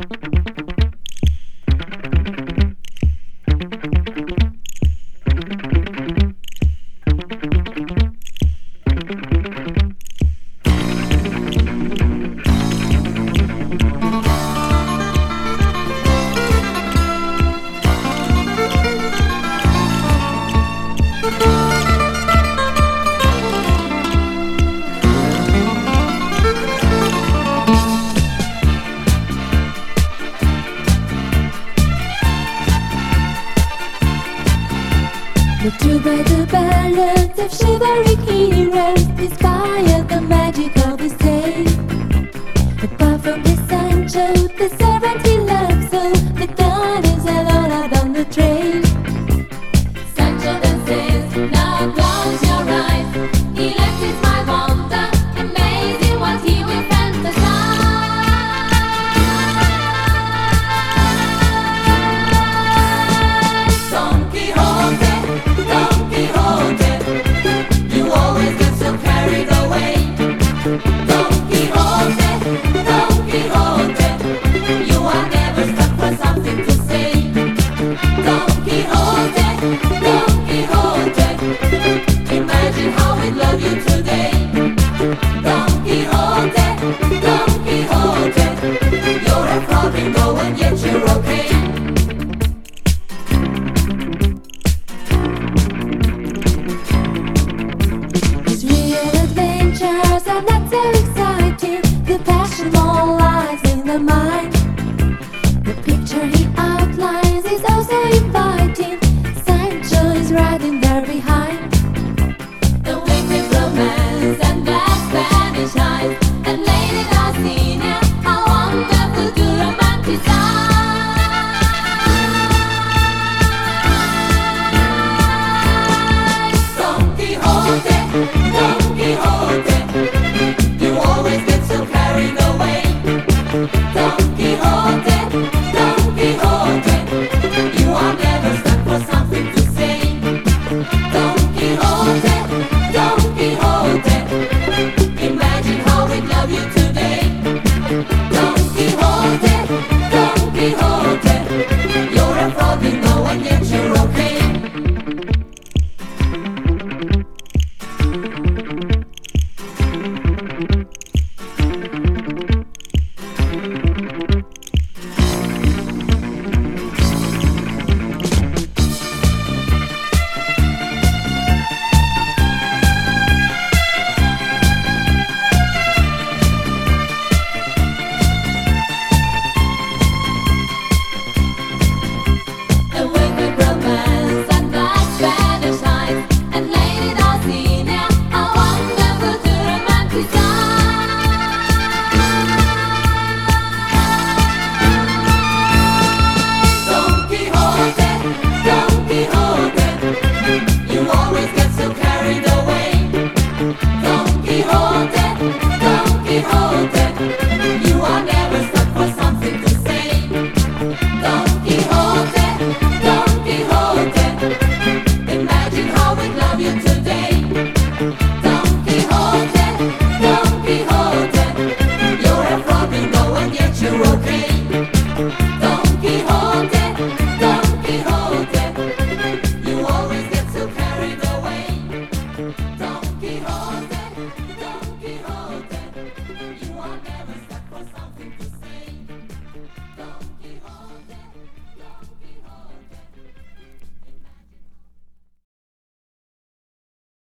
To by the balance of chivalric heroes inspire the magic of his day. Apart from his Sancho, the servant he loves so, the gun is alone out on the train. Sancho then says, now close your eyes. He left his mind wonder, amazing what he will fantasize. Don Quixote, Don Quixote, you always get so carried away. Don Quixote, Don Quixote, you are never stuck for something to say. Don Quixote, Don Quixote, imagine how we'd love you today. Don Quixote, Don Quixote, you're a flamingo and yet you're okay. His real adventures are not so exciting. The passion all lies in the mind.